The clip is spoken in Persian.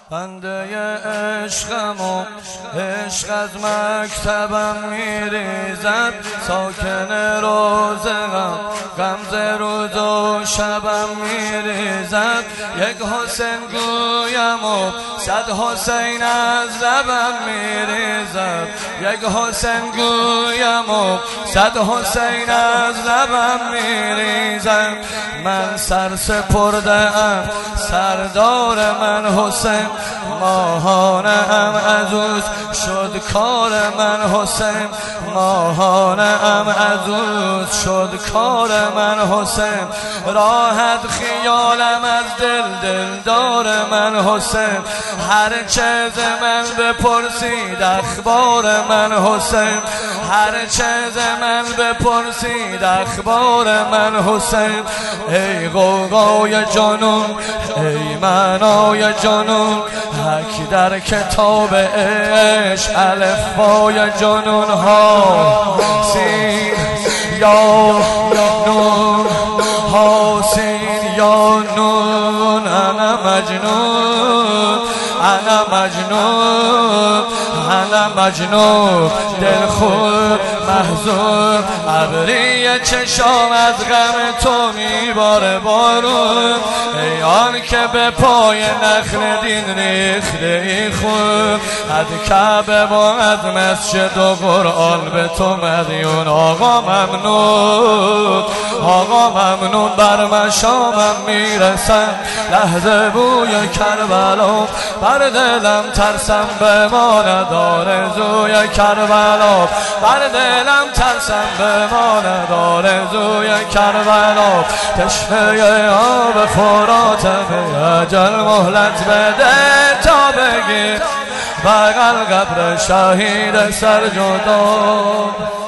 بنده عشقم و عشق از مکتبم میریزد، ساکن روزم غمزه روز و شبم میریزد. یک حسین گویم و 100 حسین از لبم میریزد، یک حسین گویم و 100 حسین از لبم میریزد. من سر سپرده ام سردار من حسین، ماهانه ام عزوز شد کار من حسین، ماهانه ام عزوز شد کار من حسین. راحت خیالم از دلدار من حسین، هر چیز من بپرسید اخبار من حسین، هر چیز من بپرسید اخبار من حسین. ای غوغای جنون ای معنای جنون، حک در کتاب عشق الفبای جنون ها. سین یا نون ها، سین یا نون. انا مجنون انا مجنون انا مجنون، دل خود محزون، ابری چشام از غم تو میباره بارون. ای آن که به پای نخل دین ریخته ای خون، از کعبه و از مسجد و قرآن به تو مدیون. آقا ممنون آقا ممنون، بر مشامم میرسم لحظه بوی کربلا، بر دلم ترسم به ما نداره زوی کربلا، بر دلم ترسم به ما نداره زوی کربلا. تشنه آب فراتم اجل مهلت بده تا بگیر، بغل قبر شهید سر جدا.